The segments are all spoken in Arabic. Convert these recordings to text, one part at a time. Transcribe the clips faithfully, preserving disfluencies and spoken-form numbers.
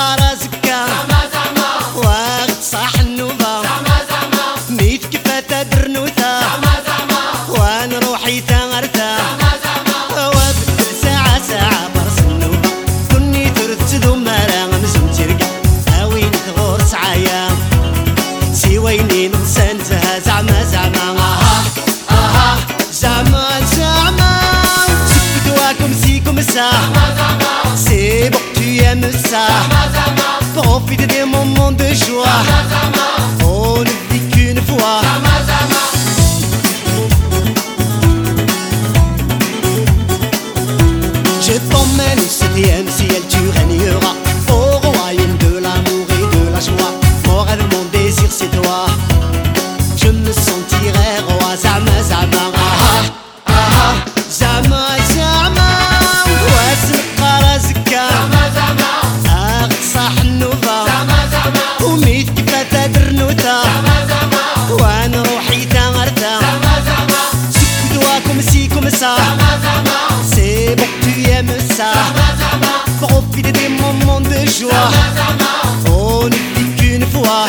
نقرا زكا واغد صاح النوبة ميت كيفاتا درنوثا وانا روحي تغرتا وابدل ساعة ساعة برس النوبة كني ترث ذو مرا مزم ترقع اوين ثغور سعايا سيويني نغسنتها زعما زعما اها اها زعما زعما سكتواكم سيكم سا c'est bon tu aimes ça profite des moments de joie on ne vit qu'une fois je t'emmène au septième ciel tu régneras au royaume de l'amour et de la joie mon rêve mon désir c'est toi je me sentirai roi zama zama ah ah zama zama وميت كيفاتا درنوتا وانا روحي تغرتا سكتواكم سيكم سا c'est bon tu aimes ça profite des moments de joie on ne vit qu'une fois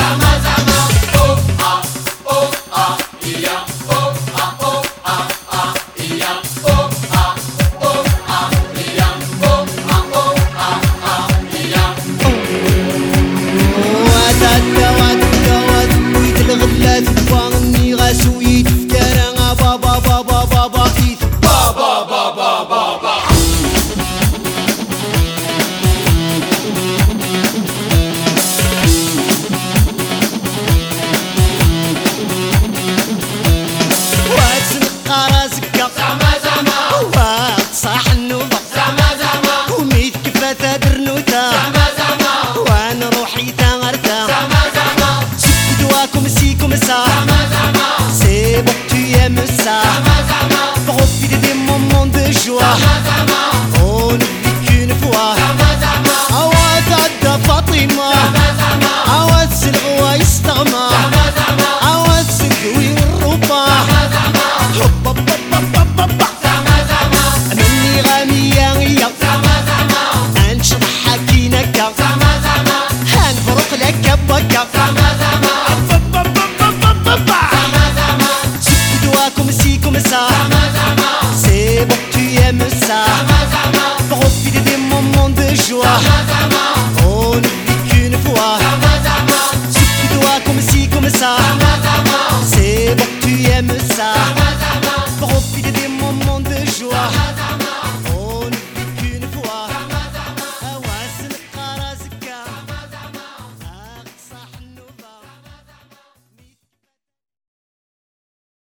وانا روحي تغرتا سكتواكم سيكم سا c'est bon tu aimes ça profite des moments de joie on ne vit qu'une fois عواد عدى فاطمة عواد سلغوا يستغمى عواد سلقوي والربا حب مني غامية غيا انشط حكينك هنفرق لك بكا سكتواكم سيكم سا c'est bon tu aimes ça profite des moments de joie on ne vit qu'une fois سكتواكم سيكم سا c'est bon tu aimes ça